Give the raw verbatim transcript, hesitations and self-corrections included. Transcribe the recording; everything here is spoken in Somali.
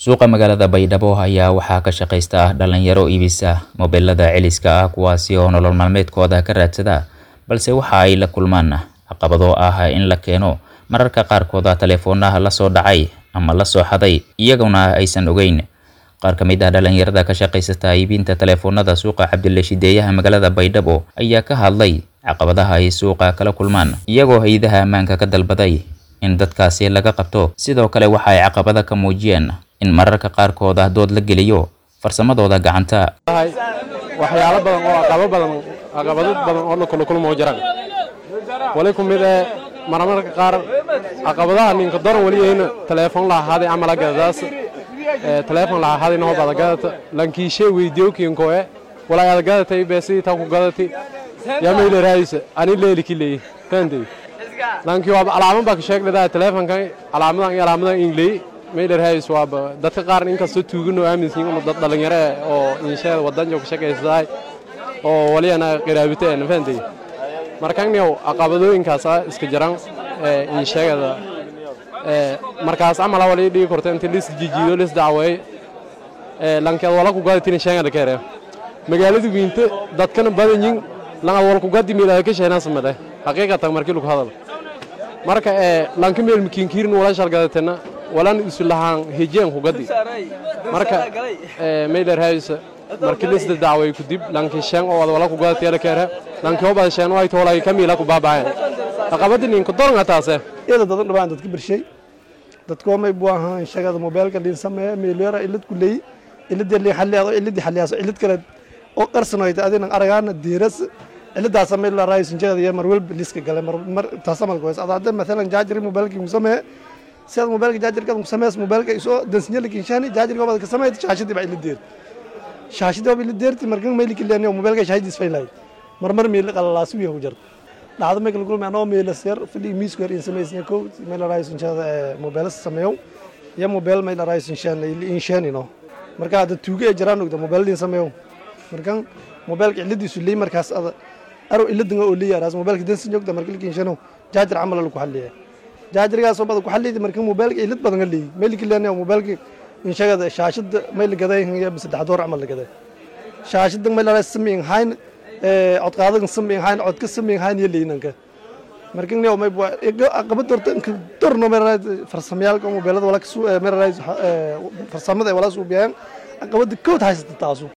Suuqa magaalada Baydhabo ayaa waxaa ka shaqeysta dhalinyaro iibisa mobilada celiska ah kuwaasi oo nolol maalmeedkooda ka raadsada balse waxa ay la kulmaan caqabado ah in la keeno mararka qaarkood taleefoonaha la soo dhacay ama la soo xaday iyaguna aysan ogeyn. Qaar ka mid ah dhalinyarada ka shaqeysta iibinta taleefoonada suuqa Cabdille Shideeyaha magaalada Baydhabo ayaa ka hadlay caqabadaha ay suuqa kala kulmaan iyagoo hay'adaha ammaanka ka dalbaday in dadkaasi laga qabto. Sidoo kale waxa ay caqabada ka muujiyeen in mararka qaarkood dood la geliyo farsamadooda gacanta. waxyaalo badan oo caqabado badan caqabado badan oo la kula kulmo jiraan wali ku mid ah marmarka qaar caqabadaha ninka daran wali in telefoon la haday ama la gadaas ee telefoon la haday noo bada gadata lankiishe weydiyo kiinko ee wala aad gadatay beesii ta ku gadatay yaa meel raayis ani leeli kilay tanday lanki waa calaamad ba ka sheegay telefoonka calaamadan iyo calaamadan inglii meel raayis waa dadka qaar in kasta tuugno aaminsan in dad dhalinyaro oo inshaad wadanka ka shaqeysay oo wali ana qiraabiteen fanday markaan iyo caqabadooyinkaas iska jiraan ee inshaada ee markaas amal wali dhigi korteen lis jijiyo lis dacway ee lanka wala ku gaadin sheegada kare magaalada wiinta dadkana badan yiin lan wal ku gaadi meelaha ka sheena samada xaqiiqatan markii lagu hadal marka ee lanka meel mikin kiirin wala shalgadatana walan isu lahaan hijeen ku gadi marka ee meelar haysa markii lis dacway ku dib lanka sheen oo wala ku gaadi kare lanka oo baashan way toolay kamila ku baabaan caqabadin ku doran taasay iyada dad dhawaan dadka birshay dadku ma buu ahaan shaqada mobilka din sameeyo meelera ilad ku leey ilad li xaliyado ilad xaliyado ilad kale oo qarsanayda adina aragana diiras iladaas sameeyay la raayis injada iyo mar walba liska galay mar taasamal go'is adada mesela jaajir mobilka uu sameeyo sida mobilka jaajirka uu sameeyo mobilka isoo dansinyada kinshani jaajirka wada ka sameeyay shaashadii baa ilad diir shaashadii baa ilad diirti markan meelki leeyahay mobilka shaashadiis faylay marmar meel qalalaas uu yahay jar dhacdo ma kala kulmaan oo meel sir fili miis goor in sameeyay ko meel raayis injada mobil sameeyo ya mobil meel raayis inshani inshani no marka aad tuuga jiraan ogda mobil din sameeyo markan mobilka iladiisu leey markaas ada aro iladinga oo leeyahay mobilka dan sinjogda markii kinshano jaajir amal lagu xalliyo jaajirgaas oo badan ku xalliyay markan mobilka ilad badan leey meel kileena mobilka inshada shaashada meel gaday ya saddex door amal gaday shaashada meel raayis sameeyay hayn ee cod qaadan sameeyay hayn cod ka sameeyay hayn yeelinanka markan neeyo may buu aqabad dorta dorno meel farsamayaalka mobilada wala ka soo meel raayis farsamada wala soo biyaan aqabad kood haysata taasu